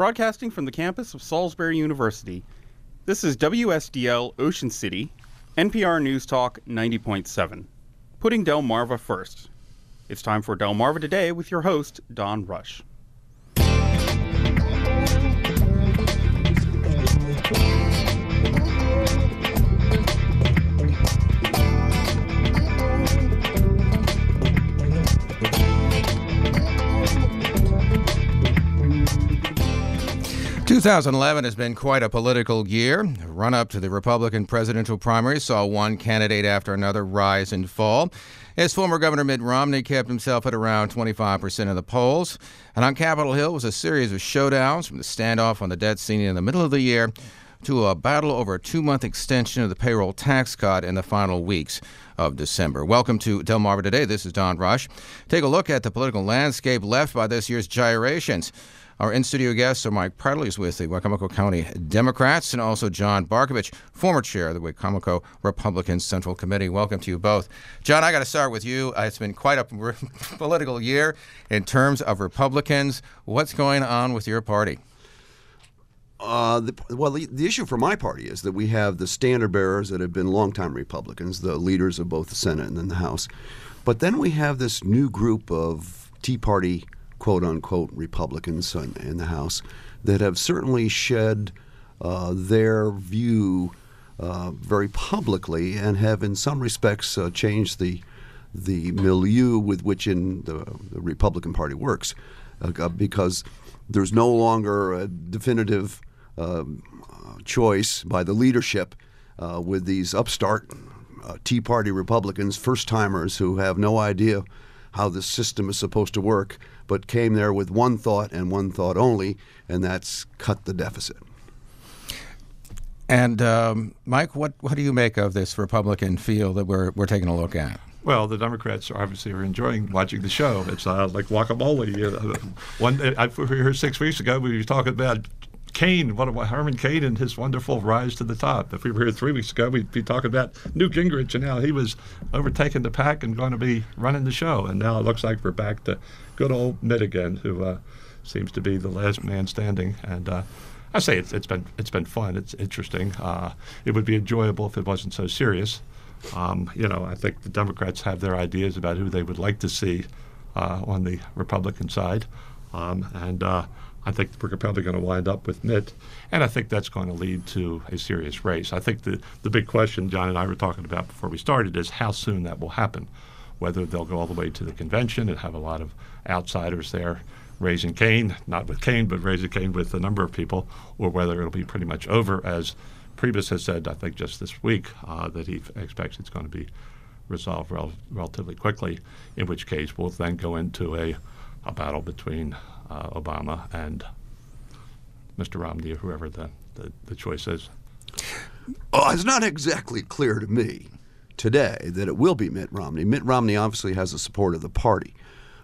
broadcasting from the campus of Salisbury University. This is WSDL Ocean City, NPR News Talk 90.7, putting Delmarva first. It's time for Delmarva Today with your host, Don Rush. 2011 has been quite a political year. The run-up to the Republican presidential primaries saw one candidate after another rise and fall. As former Governor Mitt Romney kept himself at around 25% of the polls. And on Capitol Hill was a series of showdowns, from the standoff on the debt ceiling in the middle of the year to a battle over a 2-month extension of the payroll tax cut in the final weeks of December. Welcome to Delmarva Today. This is Don Rush. Take a look at the political landscape left by this year's gyrations. Our in-studio guests are Mike Prattle, who's with the Wicomico County Democrats, and also John Barkovich, former chair of the Wicomico Republican Central Committee. Welcome to you both. John, I got to start with you. It's been quite a political year in terms of Republicans. What's going on with your party? The issue for my party is that we have the standard bearers that have been longtime Republicans, the leaders of both the Senate and then the House. But then we have this new group of Tea Party quote-unquote Republicans in the House that have certainly shed their view very publicly and have in some respects changed the milieu with which the Republican Party works because there's no longer a definitive choice by the leadership with these upstart Tea Party Republicans, first-timers who have no idea how the system is supposed to work, but came there with one thought and one thought only, and that's cut the deficit. And Mike, what do you make of this Republican field that we're taking a look at? Well, the Democrats obviously are enjoying watching the show. It's like guacamole. I was here 6 weeks ago. We were talking about Cain, Herman Cain and his wonderful rise to the top. If we were here 3 weeks ago, we'd be talking about Newt Gingrich, and now he was overtaking the pack and going to be running the show. And now it looks like we're back to good old Mitt again, who seems to be the last man standing. And I say it's been fun. It's interesting. It would be enjoyable if it wasn't so serious. I think the Democrats have their ideas about who they would like to see on the Republican side, I think we're probably going to wind up with Mitt, and I think that's going to lead to a serious race. I think the big question John and I were talking about before we started is how soon that will happen, whether they'll go all the way to the convention and have a lot of outsiders there raising Cain, not with Cain, but raising Cain with a number of people, or whether it'll be pretty much over, as Priebus has said, I think just this week, that he expects it's going to be resolved relatively quickly, in which case we'll then go into a battle between Obama and Mr. Romney, or whoever the choice is. It's not exactly clear to me today that it will be Mitt Romney. Mitt Romney obviously has the support of the party.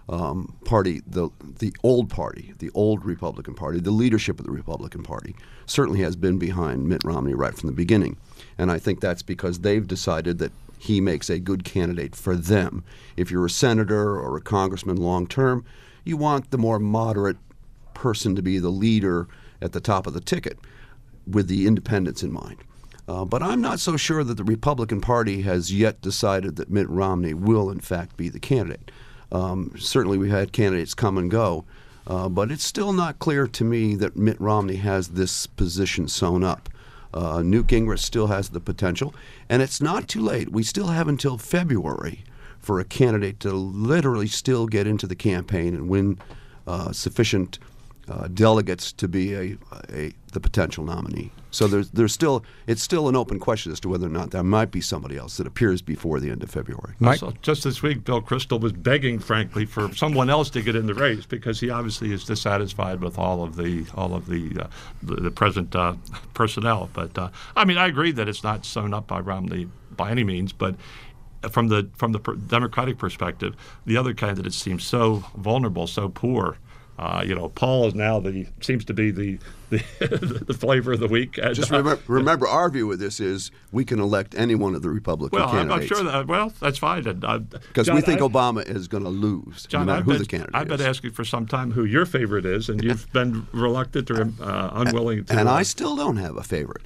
The old Republican Party, the leadership of the Republican Party certainly has been behind Mitt Romney right from the beginning. And I think that's because they've decided that he makes a good candidate for them. If you're a senator or a congressman long term, you want the more moderate person to be the leader at the top of the ticket with the independents in mind. But I'm not so sure that the Republican Party has yet decided that Mitt Romney will in fact be the candidate. Certainly we had candidates come and go, but it's still not clear to me that Mitt Romney has this position sewn up. Newt Gingrich still has the potential, and it's not too late. We still have until February for a candidate to literally still get into the campaign and win sufficient delegates to be the potential nominee. So it's still an open question as to whether or not there might be somebody else that appears before the end of February. Mike? Also, just this week, Bill Kristol was begging, frankly, for someone else to get in the race because he obviously is dissatisfied with all of the present personnel. But I agree that it's not sewn up by Romney by any means, but from the Democratic perspective, the other candidates seem so vulnerable, so poor, Paul is now seems to be the the flavor of the week. And, just remember, our view of this is we can elect any one of the Republican candidates. I'm sure that. Well, that's fine. Because we think Obama is going to lose, John, no matter who the candidate is. I've been asking for some time who your favorite is, and you've been reluctant or unwilling to. And I still don't have a favorite.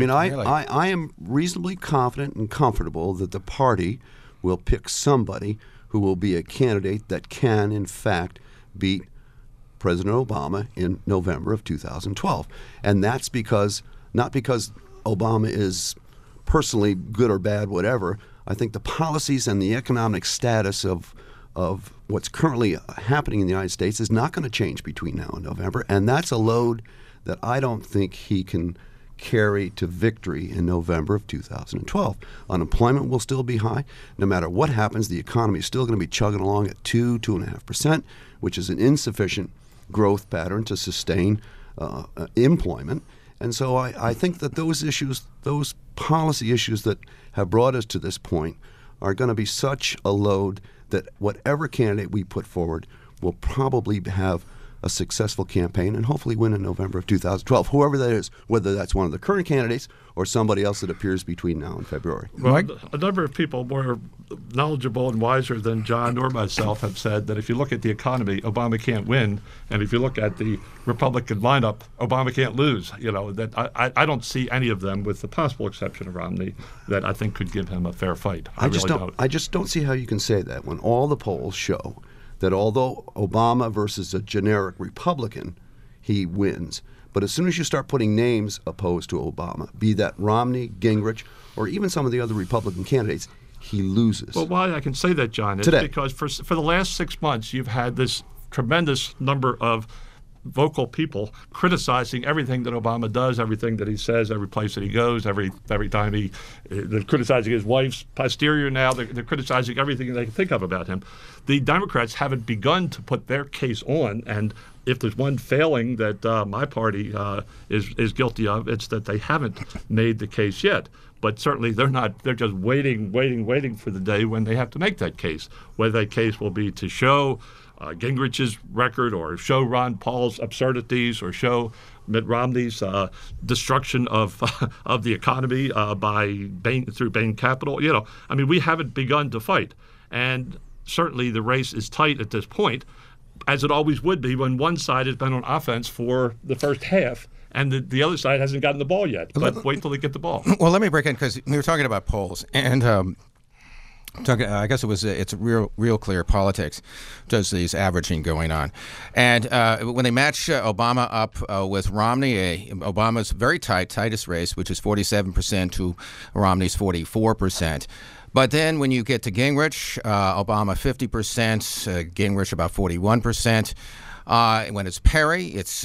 I am reasonably confident and comfortable that the party will pick somebody who will be a candidate that can, in fact, beat President Obama in November of 2012. And that's not because Obama is personally good or bad, whatever. I think the policies and the economic status of what's currently happening in the United States is not going to change between now and November. And that's a load that I don't think he can carry to victory in November of 2012. Unemployment will still be high. No matter what happens, the economy is still going to be chugging along at 2.5%, which is an insufficient growth pattern to sustain employment. And so I think that those issues, those policy issues that have brought us to this point, are going to be such a load that whatever candidate we put forward will probably have a successful campaign and hopefully win in November of 2012, whoever that is, whether that's one of the current candidates or somebody else that appears between now and February. Well, a number of people more knowledgeable and wiser than John or myself have said that if you look at the economy, Obama can't win, and if you look at the Republican lineup, Obama can't lose. That I don't see any of them, with the possible exception of Romney, that I think could give him a fair fight. I just don't see how you can say that when all the polls show that although Obama versus a generic Republican, he wins. But as soon as you start putting names opposed to Obama, be that Romney, Gingrich, or even some of the other Republican candidates, he loses. Well, why I can say that, John, is today, because for the last 6 months, you've had this tremendous number of vocal people criticizing everything that Obama does, everything that he says, every place that he goes, every time they're criticizing his wife's posterior now, they're criticizing everything they can think of about him. The Democrats haven't begun to put their case on, and if there's one failing that my party is guilty of, it's that they haven't made the case yet. But certainly they're not. They're just waiting for the day when they have to make that case, whether that case will be to show Gingrich's record, or show Ron Paul's absurdities, or show Mitt Romney's destruction of the economy through Bain Capital. We haven't begun to fight, and certainly the race is tight at this point, as it always would be when one side has been on offense for the first half and the other side hasn't gotten the ball yet. But wait till they get the ball. Well, let me break in, because we were talking about polls, and I guess it's real clear politics does these averaging going on. And when they match Obama up with Romney, Obama's very tightest race, which is 47% to Romney's 44%. But then when you get to Gingrich, Obama 50%, Gingrich about 41%. When it's Perry, it's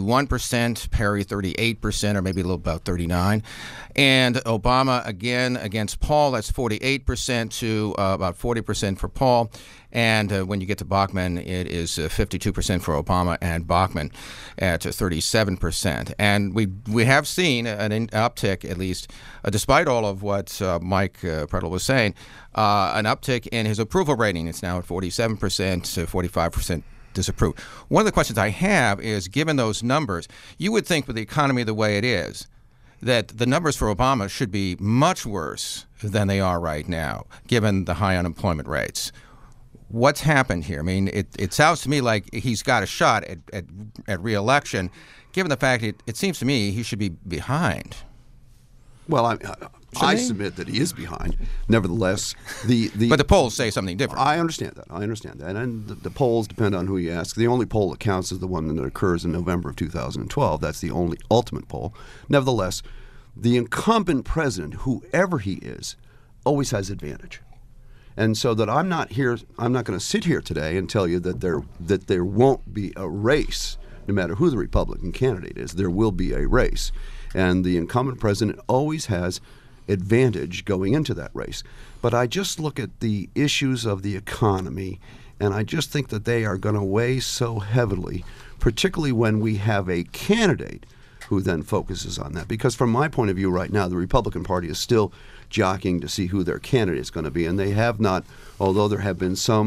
51%, Perry 38%, or maybe a little about 39%. And Obama, again, against Paul, that's 48% to about 40% for Paul. And when you get to Bachmann, it is 52% for Obama and Bachmann at 37%. And we have seen an uptick, at least, despite all of what Mike Pretel was saying, an uptick in his approval rating. It's now at 47%, 45% disapprove. One of the questions I have is, given those numbers, you would think with the economy the way it is, that the numbers for Obama should be much worse than they are right now, given the high unemployment rates. What's happened here? I mean, it sounds to me like he's got a shot at re-election, given the fact it seems to me he should be behind. Well, I submit that he is behind. Nevertheless, but the polls say something different. I understand that. And the polls depend on who you ask. The only poll that counts is the one that occurs in November of 2012. That's the only ultimate poll. Nevertheless, the incumbent president, whoever he is, always has advantage. And so that I'm not going to sit here today and tell you that there won't be a race, no matter who the Republican candidate is. There will be a race. And the incumbent president always has advantage going into that race. But I just look at the issues of the economy, and I just think that they are going to weigh so heavily, particularly when we have a candidate who then focuses on that. Because from my point of view right now, the Republican Party is still jockeying to see who their candidate is going to be, and they have not, although there have been some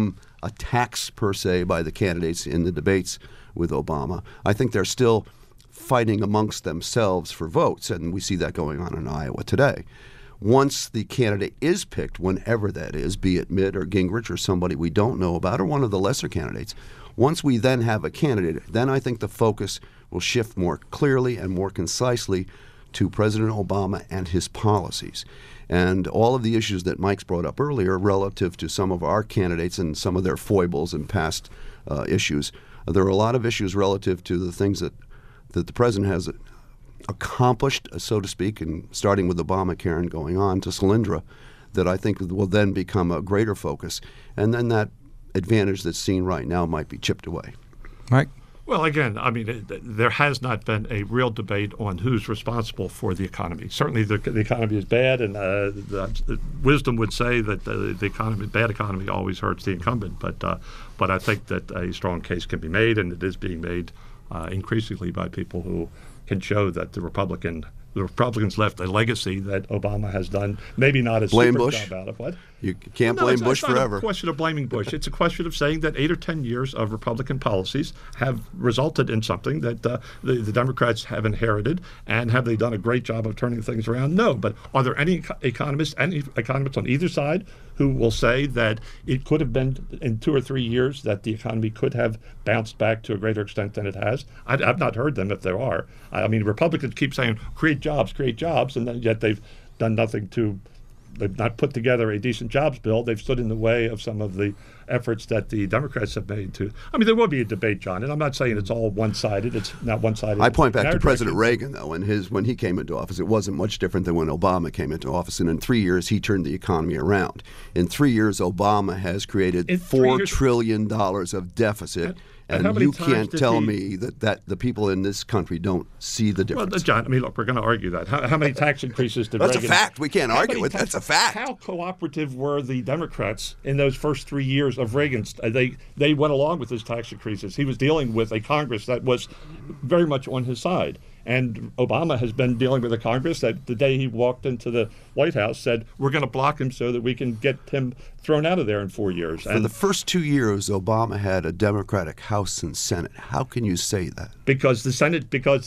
attacks per se by the candidates in the debates with Obama. I think they're still fighting amongst themselves for votes, and we see that going on in Iowa today. Once the candidate is picked, whenever that is, be it Mitt or Gingrich or somebody we don't know about or one of the lesser candidates, once we then have a candidate, then I think the focus will shift more clearly and more concisely to President Obama and his policies. And all of the issues that Mike's brought up earlier relative to some of our candidates and some of their foibles and past issues, there are a lot of issues relative to the things that the president has accomplished, so to speak, and starting with Obamacare and going on to Solyndra, that I think will then become a greater focus. And then that advantage that's seen right now might be chipped away. Mike? Well, again, I mean, there has not been a real debate on who's responsible for the economy. Certainly, the economy is bad, and the wisdom would say that the economy, bad economy, always hurts the incumbent. But I think that a strong case can be made, and it is being made increasingly by people who can show that the Republicans left a legacy that Obama has done, maybe not a blame super Bush? job out of. What? You can't blame Bush forever. It's not a question of blaming Bush. It's a question of saying that 8 or 10 years of Republican policies have resulted in something that the Democrats have inherited. And have they done a great job of turning things around? No. But are there any economists on either side who will say that it could have been in 2 or 3 years that the economy could have bounced back to a greater extent than it has? I've not heard them if there are. I mean, Republicans keep saying, create jobs, and then yet they've done nothing to. They've not put together a decent jobs bill. They've stood in the way of some of the efforts that the Democrats have made to. I mean, there will be a debate, John, and I'm not saying it's all one-sided. It's not one-sided. I point back to President Reagan, though, when he came into office. It wasn't much different than when Obama came into office. And in 3 years, he turned the economy around. In 3 years, Obama has created $4 trillion of deficit. And you can't tell me that the people in this country don't see the difference. Well, John, I mean, look, we're going to argue that. How many tax increases did Reagan... That's a fact. We can't argue with it. That's a fact. How cooperative were the Democrats in those first 3 years of Reagan's? They went along with his tax increases. He was dealing with a Congress that was very much on his side. And Obama has been dealing with a Congress that the day he walked into the White House said, we're going to block him so that we can get him thrown out of there in 4 years. For the first 2 years, Obama had a Democratic House and Senate. How can you say that? Because the Senate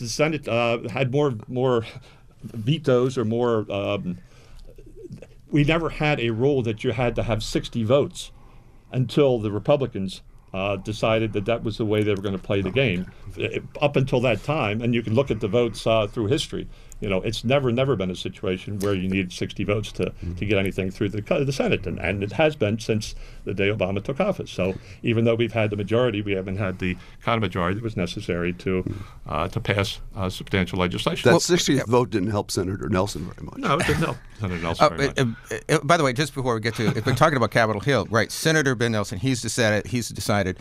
had more vetoes or more. We never had a rule that you had to have 60 votes until the Republicans decided that was the way they were going to play the game. Up until that time, and you can look at the votes through history, you know, it's never been a situation where you need 60 votes to get anything through the Senate, and it has been since the day Obama took office. So even though we've had the majority, we haven't had the kind of majority that was necessary to pass substantial legislation. That 60th vote didn't help Senator Nelson very much. No, it didn't help Senator Nelson very much. By the way, just before we get to, if we're talking about Capitol Hill, right? Senator Ben Nelson, he's decided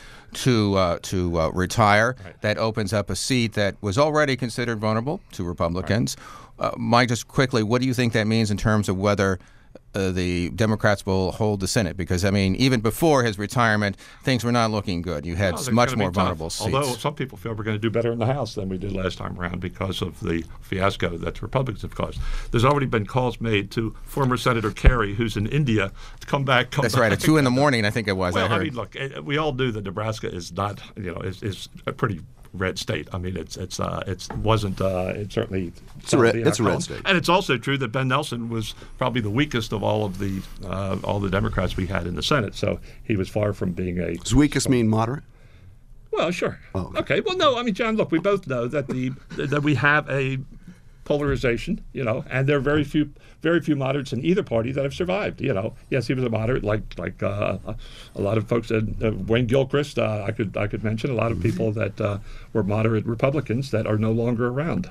to retire. Right. That opens up a seat that was already considered vulnerable to Republicans. Right. Mike, just quickly, what do you think that means in terms of whether the Democrats will hold the Senate? Because, I mean, even before his retirement, things were not looking good. You had much more vulnerable seats. Although some people feel we're going to do better in the House than we did last time around because of the fiasco that the Republicans have caused. There's already been calls made to former Senator Kerry, who's in India, to come back. That's right, at 2 in the morning, I think it was. Well, I mean, look, we all knew that Nebraska is not, is a pretty red state. I mean, it's certainly it's a red state, and it's also true that Ben Nelson was probably the weakest of all the Democrats we had in the Senate. So he was far from being a. Does weakest mean moderate? Well, sure. Oh, okay. Well, no. I mean, John, look, we both know that that we have a polarization, and there are very few moderates in either party that have survived. Yes, he was a moderate, like a lot of folks. Wayne Gilchrist, I could mention a lot of people that were moderate Republicans that are no longer around.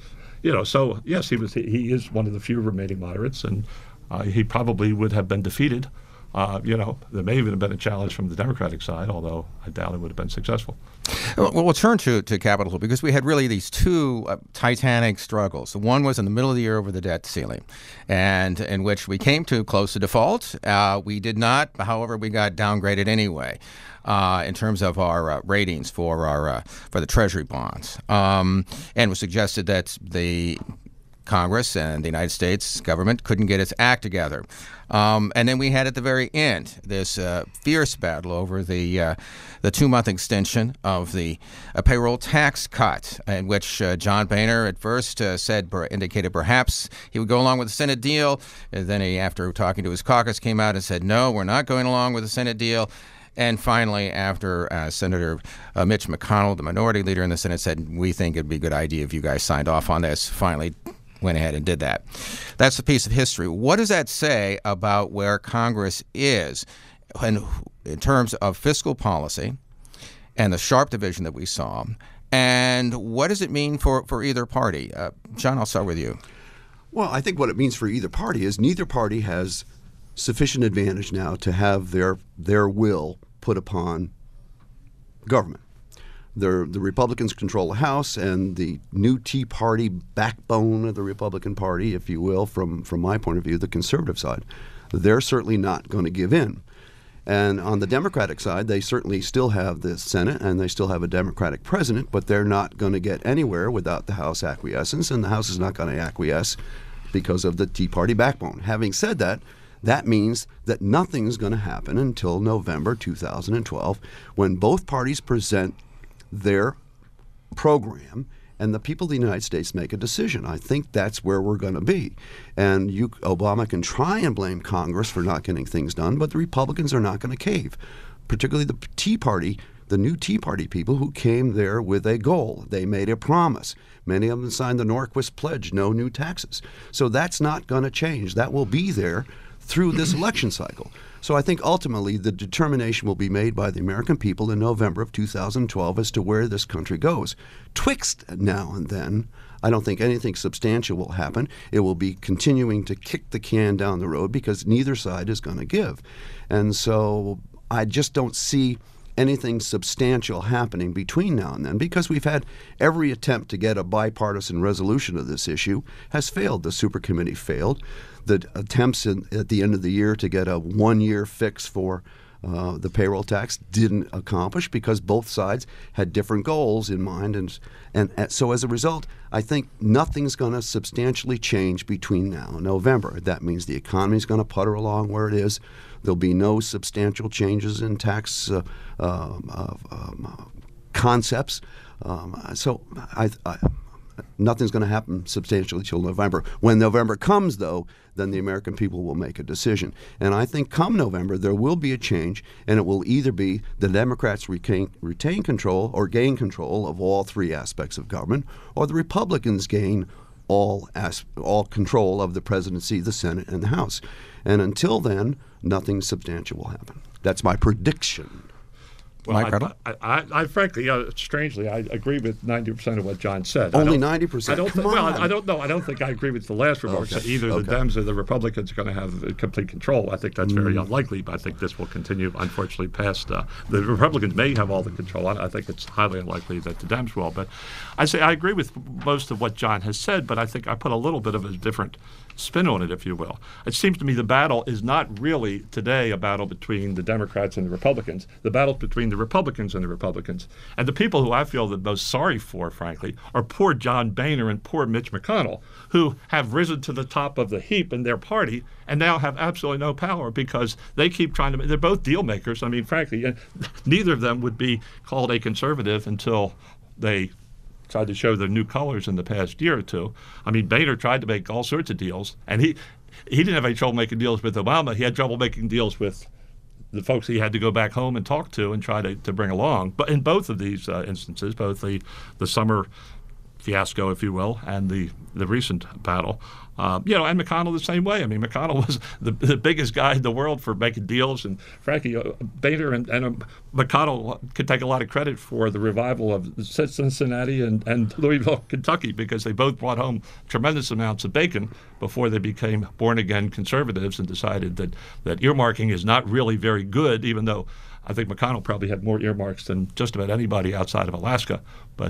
So yes, he is one of the few remaining moderates, and he probably would have been defeated. There may even have been a challenge from the Democratic side, although I doubt it would have been successful. Well, we'll turn to Capitol Hill because we had really these two titanic struggles. One was in the middle of the year over the debt ceiling, and in which we came to close to default. We did not, however, we got downgraded anyway in terms of our ratings for the Treasury bonds, and it was suggested that the Congress and the United States government couldn't get its act together. And then we had at the very end this fierce battle over the 2-month extension of the payroll tax cut, in which John Boehner at first indicated perhaps he would go along with the Senate deal. And then he, after talking to his caucus, came out and said, no, we're not going along with the Senate deal. And finally, after Senator Mitch McConnell, the minority leader in the Senate, said, we think it'd be a good idea if you guys signed off on this, finally went ahead and did that. That's a piece of history. What does that say about where Congress is in terms of fiscal policy and the sharp division that we saw? And what does it mean for either party? John, I'll start with you. Well, I think what it means for either party is neither party has sufficient advantage now to have their will put upon government. The Republicans control the House, and the new Tea Party backbone of the Republican Party, if you will, from my point of view, the conservative side, they're certainly not going to give in. And on the Democratic side, they certainly still have the Senate and they still have a Democratic president, but they're not going to get anywhere without the House acquiescence, and the House is not going to acquiesce because of the Tea Party backbone. Having said that, that means that nothing's going to happen until November 2012, when both parties present their program and the people of the United States make a decision. I think that's where we're going to be. And Obama can try and blame Congress for not getting things done, but the Republicans are not going to cave, particularly the Tea Party, the new Tea Party people who came there with a goal. They made a promise. Many of them signed the Norquist Pledge, no new taxes. So that's not going to change. That will be there through this election cycle. So I think ultimately the determination will be made by the American people in November of 2012 as to where this country goes. Twixt now and then, I don't think anything substantial will happen. It will be continuing to kick the can down the road because neither side is going to give. And so I just don't see anything substantial happening between now and then, because we've had every attempt to get a bipartisan resolution of this issue has failed. The supercommittee failed. The attempts at the end of the year to get a one-year fix for the payroll tax didn't accomplish because both sides had different goals in mind. And so as a result, I think nothing's going to substantially change between now and November. That means the economy's going to putter along where it is. There'll be no substantial changes in tax concepts. So nothing's going to happen substantially till November. When November comes, though, then the American people will make a decision. And I think come November, there will be a change, and it will either be the Democrats retain control or gain control of all three aspects of government, or the Republicans gain all control of the presidency, the Senate, and the House. And until then, nothing substantial will happen. That's my prediction. Well, Mike, I frankly, strangely, I agree with 90% of what John said. Only 90%? I don't know. I don't think I agree with the last remarks. Okay. Either the Dems or the Republicans are going to have complete control. I think that's very unlikely, but I think this will continue, unfortunately, past. The Republicans may have all the control. I think it's highly unlikely that the Dems will. But I agree with most of what John has said, but I think I put a little bit of a different spin on it, if you will. It seems to me the battle is not really today a battle between the Democrats and the Republicans. The battle's between the Republicans and the Republicans. And the people who I feel the most sorry for, frankly, are poor John Boehner and poor Mitch McConnell, who have risen to the top of the heap in their party and now have absolutely no power because they keep trying to. They're both deal makers. I mean, frankly, neither of them would be called a conservative until they tried to show their new colors in the past year or two. I mean, Boehner tried to make all sorts of deals, and he didn't have any trouble making deals with Obama. He had trouble making deals with the folks he had to go back home and talk to and try to bring along. But in both of these instances, both the summer fiasco, if you will, and the recent battle, and McConnell the same way. I mean, McConnell was the biggest guy in the world for making deals, and frankly, Boehner and McConnell could take a lot of credit for the revival of Cincinnati and Louisville, Kentucky, because they both brought home tremendous amounts of bacon before they became born-again conservatives and decided that earmarking is not really very good, even though I think McConnell probably had more earmarks than just about anybody outside of Alaska.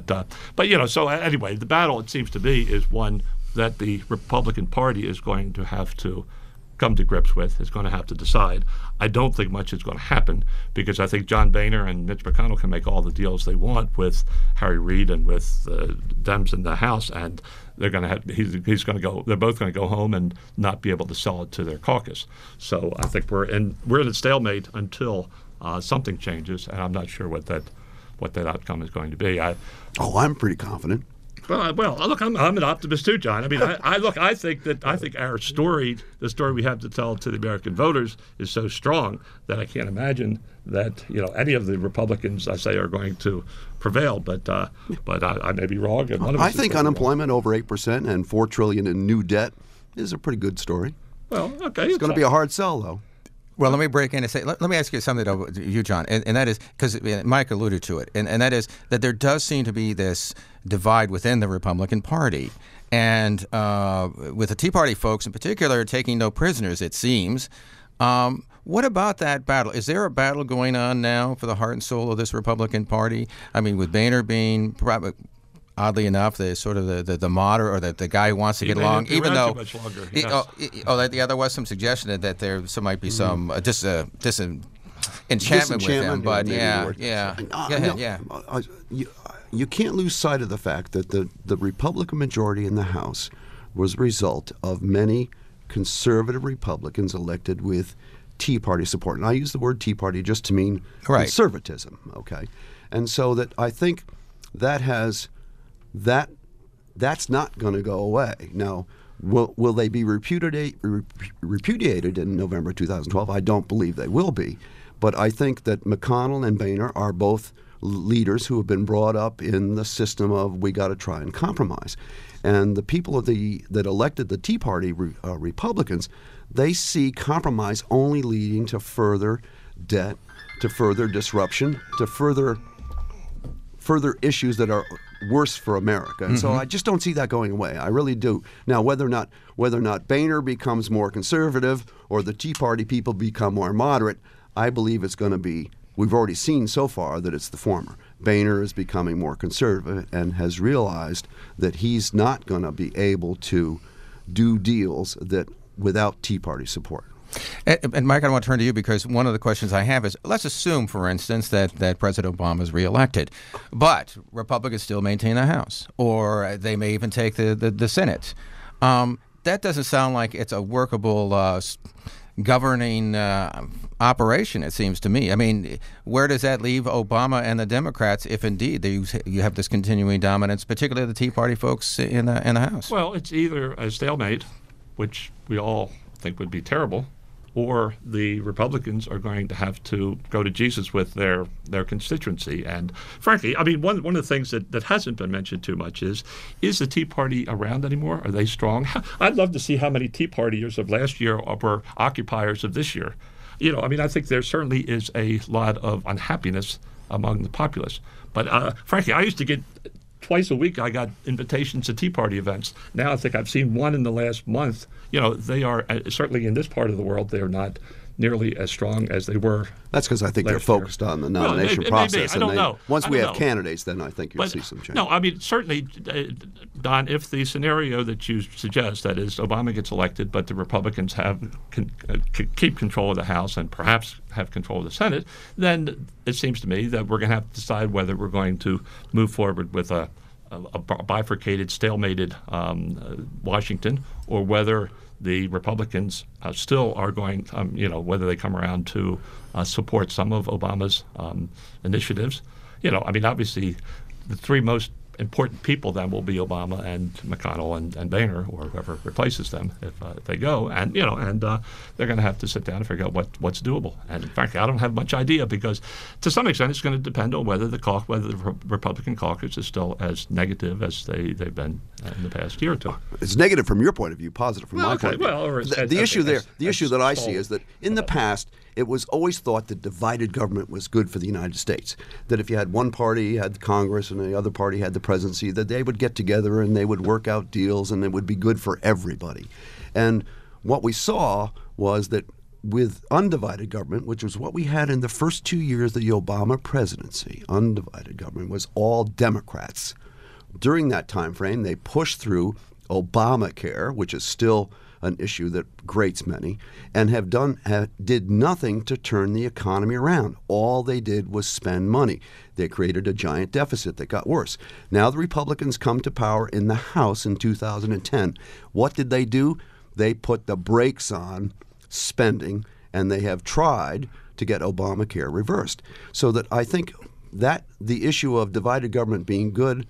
So anyway, the battle, it seems to be, is one that the Republican Party is going to have to come to grips with, is going to have to decide. I don't think much is going to happen because I think John Boehner and Mitch McConnell can make all the deals they want with Harry Reid and with Dems in the House, and they're going to have he's going to go. They're both going to go home and not be able to sell it to their caucus. So I think we're in a stalemate until something changes, and I'm not sure what that outcome is going to be. I'm pretty confident. Well, look, I'm an optimist too, John. I mean, I think our story, the story we have to tell to the American voters, is so strong that I can't imagine that any of the Republicans I say are going to prevail. But I may be wrong. And one of us I think unemployment over 8% and $4 trillion in new debt is a pretty good story. Well, okay, it's going to be a hard sell, though. Well, let me break in and say, let me ask you something, you, John, and that is, because Mike alluded to it, and that is that there does seem to be this divide within the Republican Party. And with the Tea Party folks in particular taking no prisoners, it seems. What about that battle? Is there a battle going on now for the heart and soul of this Republican Party? I mean, with Boehner being probably, oddly enough, the modder or the guy who wants to get along, even though there was some suggestion that there might be some disenchantment with him. But you can't lose sight of the fact that the Republican majority in the House was a result of many conservative Republicans elected with Tea Party support, and I use the word Tea Party just to mean conservatism. Okay, and so that I think that has. That's not going to go away. Now, will they be repudiated in November 2012? I don't believe they will be. But I think that McConnell and Boehner are both leaders who have been brought up in the system of we got to try and compromise. And the people that elected the Tea Party Republicans, they see compromise only leading to further debt, to further disruption, to further issues that are worse for America. And so I just don't see that going away. I really do. Now, whether or not Boehner becomes more conservative or the Tea Party people become more moderate, I believe it's going to be, we've already seen so far that it's the former. Boehner is becoming more conservative and has realized that he's not going to be able to do deals that without Tea Party support. And Mike, I want to turn to you because one of the questions I have is, let's assume, for instance, that President Obama is reelected, but Republicans still maintain the House, or they may even take the Senate. That doesn't sound like it's a workable governing operation, it seems to me. I mean, where does that leave Obama and the Democrats if indeed you have this continuing dominance, particularly the Tea Party folks in the House? Well, it's either a stalemate, which we all think would be terrible, or the Republicans are going to have to go to Jesus with their constituency. And frankly, I mean, one of the things that hasn't been mentioned too much is the Tea Party around anymore? Are they strong? I'd love to see how many Tea Partiers of last year were occupiers of this year. I mean, I think there certainly is a lot of unhappiness among the populace. But frankly, I used to get twice a week I got invitations to Tea Party events. Now I think I've seen one in the last month. They are certainly in this part of the world, they are not nearly as strong as they were. That's because I think they're focused on the nomination process. I don't know. Once we have candidates, then I think you'll see some change. No, I mean, certainly, Don, if the scenario that you suggest, that is Obama gets elected, but the Republicans keep control of the House and perhaps have control of the Senate, then it seems to me that we're going to have to decide whether we're going to move forward with a bifurcated, stalemated Washington, or whether the Republicans still are going, whether they come around to support some of Obama's initiatives. I mean, obviously, the three most important people then will be Obama and McConnell and Boehner, or whoever replaces them if they go, and they're going to have to sit down and figure out what's doable. And frankly, I don't have much idea because, to some extent, it's going to depend on whether the Republican caucus is still as negative as they've been in the past year or two. It's negative from your point of view, positive from my point of view. Well, the issue that I see is that in the past, it was always thought that divided government was good for the United States. That if you had one party had Congress and the other party had the presidency, that they would get together and they would work out deals and it would be good for everybody. And what we saw was that with undivided government, which was what we had in the first 2 years of the Obama presidency, undivided government was all Democrats. During that time frame, they pushed through Obamacare, which is still an issue that grates many, and did nothing to turn the economy around. All they did was spend money. They created a giant deficit that got worse. Now the Republicans come to power in the House in 2010. What did they do? They put the brakes on spending, and they have tried to get Obamacare reversed. So that I think that the issue of divided government being good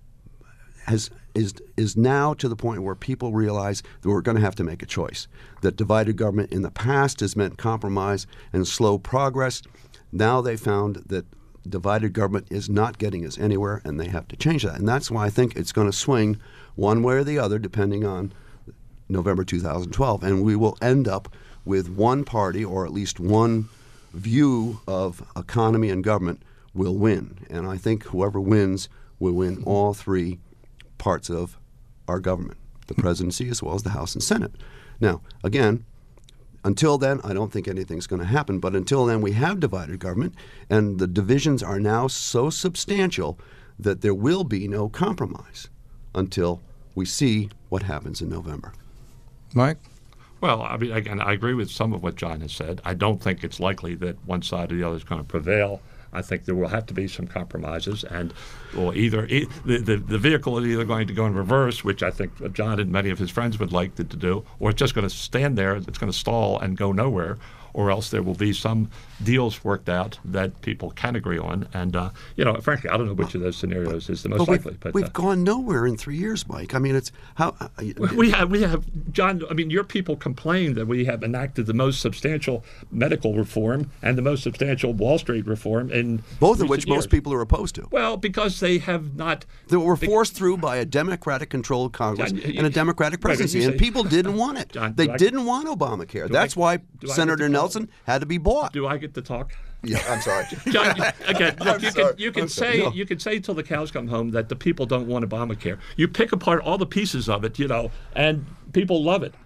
is now to the point where people realize that we're going to have to make a choice. That divided government in the past has meant compromise and slow progress. Now they found that divided government is not getting us anywhere, and they have to change that. And that's why I think it's going to swing one way or the other depending on November 2012. And we will end up with one party, or at least one view of economy and government will win. And I think whoever wins will win all three parts of our government, the presidency as well as the House and Senate. Now, again, until then, I don't think anything's going to happen. But until then, we have divided government, and the divisions are now so substantial that there will be no compromise until we see what happens in November. Mike? Well, I mean, again, I agree with some of what John has said. I don't think it's likely that one side or the other is going to prevail. I think there will have to be some compromises, and either the vehicle is either going to go in reverse, which I think John and many of his friends would like it to do, or it's just going to stand there, it's going to stall and go nowhere, or else there will be some deals worked out that people can agree on. And, frankly, I don't know which of those scenarios is the most likely. But we've gone nowhere in 3 years, Mike. I mean, it's how we have, John, I mean, your people complain that we have enacted the most substantial medical reform and the most substantial Wall Street reform in both of which years. Most people are opposed to. Well, because they have not. They were forced through by a Democratic-controlled Congress and a Democratic presidency, and people didn't want it. John, they didn't want Obamacare. That's why Senator Nelson had to be bought. Do I get to talk? Yeah, I'm sorry. John, again, look, you can sorry. say till the cows come home that the people don't want Obamacare. You pick apart all the pieces of it, and people love it,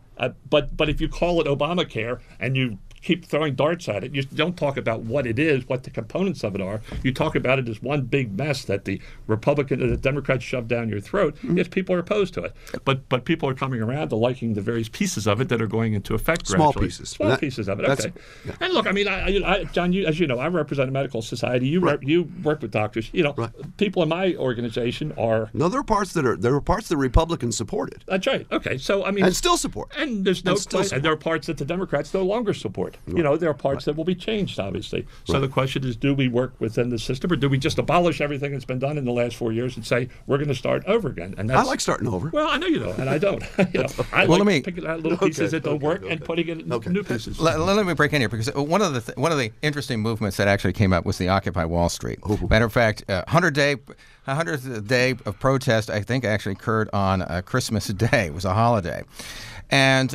But if you call it Obamacare and you keep throwing darts at it, you don't talk about what it is, what the components of it are. You talk about it as one big mess that the Democrats shove down your throat. Mm-hmm. Yes, people are opposed to it, but people are coming around to liking the various pieces of it that are going into effect Small gradually. pieces. Pieces of it. Okay. Yeah. And look, I mean, John, as you know, I represent a medical society. You work with doctors. Right. People in my organization are. No, there are parts that Republicans supported. That's right. Okay, so I mean, and still support. And there's no question. And there are parts that the Democrats no longer support. Right. There are parts that will be changed, obviously. So the question is, do we work within the system, or do we just abolish everything that's been done in the last 4 years and say we're going to start over again? And I like starting over. Well, I know you don't, and I don't. I like picking out little pieces that don't work and putting it in new pieces. Let me break in here, because one of the interesting movements that actually came up was the Occupy Wall Street. Matter of fact, 100th day of protest, I think, actually occurred on Christmas Day. It was a holiday. And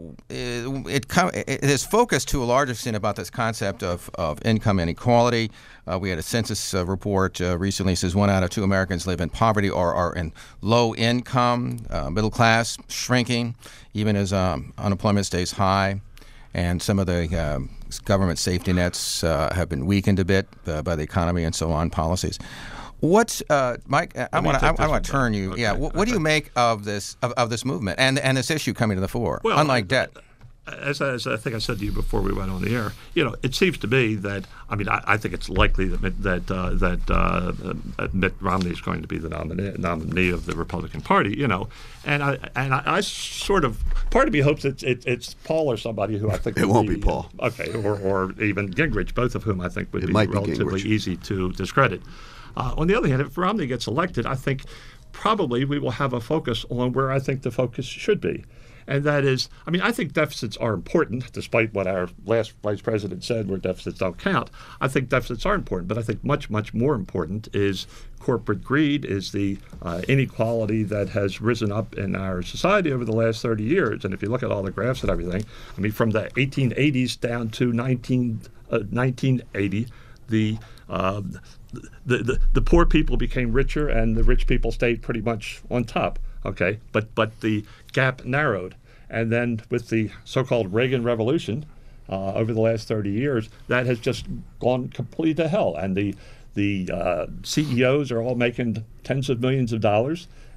it is focused to a large extent about this concept of income inequality. We had a census report recently says 1 out of 2 Americans live in poverty or are in low income, middle class shrinking, even as unemployment stays high. And some of the government safety nets have been weakened a bit by the economy and so on, policies. What, Mike? I want to turn you. Yeah. What do you make of this movement and this issue coming to the fore? Well, unlike debt. As I think I said to you before we went on the air, it seems to me that I think it's likely that Mitt Romney is going to be the nominee of the Republican Party. And I sort of, part of me hopes it's Paul or somebody who I think it won't be Paul. Okay, or even Gingrich, both of whom I think would be relatively easy to discredit. On the other hand, if Romney gets elected, I think probably we will have a focus on where I think the focus should be. And that is, I think deficits are important, despite what our last vice president said, where deficits don't count. I think deficits are important, but I think much, much more important is corporate greed, is the inequality that has risen up in our society over the last 30 years. And if you look at all the graphs and everything, from the 1880s down to 1980, the poor people became richer and the rich people stayed pretty much on top. Okay, but the gap narrowed, and then with the so-called Reagan Revolution over the last 30 years, that has just gone completely to hell. And the CEOs are all making tens of millions of dollars,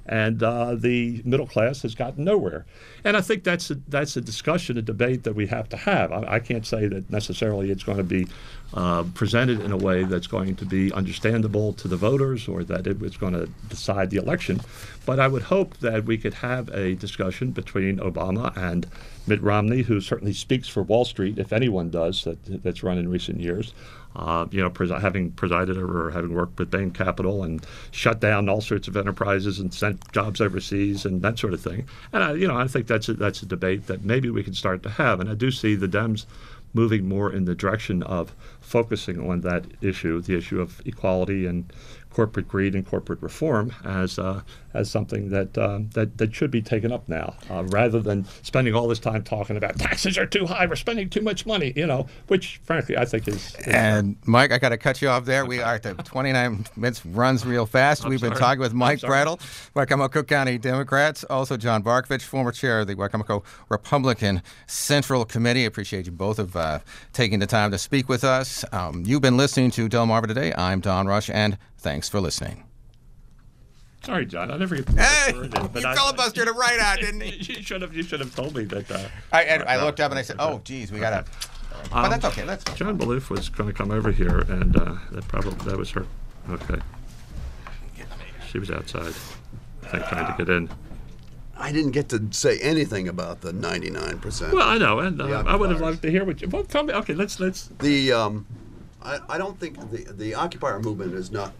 and the middle class has gotten nowhere. And I think that's a discussion, a debate that we have to have. I can't say that necessarily it's going to be presented in a way that's going to be understandable to the voters or that it's going to decide the election. But I would hope that we could have a discussion between Obama and Mitt Romney, who certainly speaks for Wall Street, if anyone does, that's run in recent years. Having presided over or having worked with Bain Capital and shut down all sorts of enterprises and sent jobs overseas and that sort of thing. And I think that's a debate that maybe we can start to have. And I do see the Dems moving more in the direction of focusing on that issue, the issue of equality and corporate greed and corporate reform, as something that should be taken up now, rather than spending all this time talking about taxes are too high, we're spending too much money, which frankly I think is and Mike, I got to cut you off there. We are at the 29 minutes runs real fast. We've been talking with Mike Brattle, Wicomico County Democrats, also John Barkovich, former chair of the Wicomico Republican Central Committee. Appreciate you both of taking the time to speak with us. You've been listening to Delmarva Today. I'm Don Rush, and thanks for listening. Sorry, John. I never get the Hey, word you filibustered it right out, didn't you? You should have told me that. I looked up and I said, "Oh, geez, we got to." But that's okay. Let's go. John Maloof was going to come over here, and that was her. Okay. She was outside, I think, trying to get in. I didn't get to say anything about the 99%. Well, I know, and I would have loved to hear what you. Well, tell me. Okay, let's. The I don't think the occupier movement is not.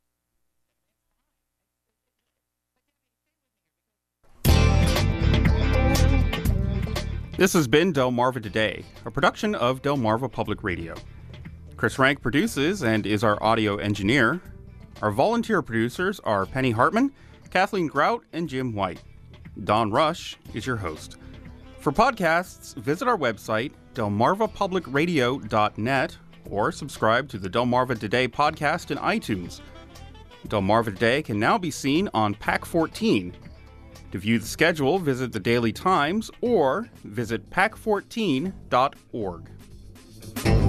This has been Delmarva Today, a production of Delmarva Public Radio. Chris Rank produces and is our audio engineer. Our volunteer producers are Penny Hartman, Kathleen Grout, and Jim White. Don Rush is your host. For podcasts, visit our website, delmarvapublicradio.net, or subscribe to the Delmarva Today podcast in iTunes. Delmarva Today can now be seen on PAC 14. To view the schedule, visit the Daily Times or visit pac14.org.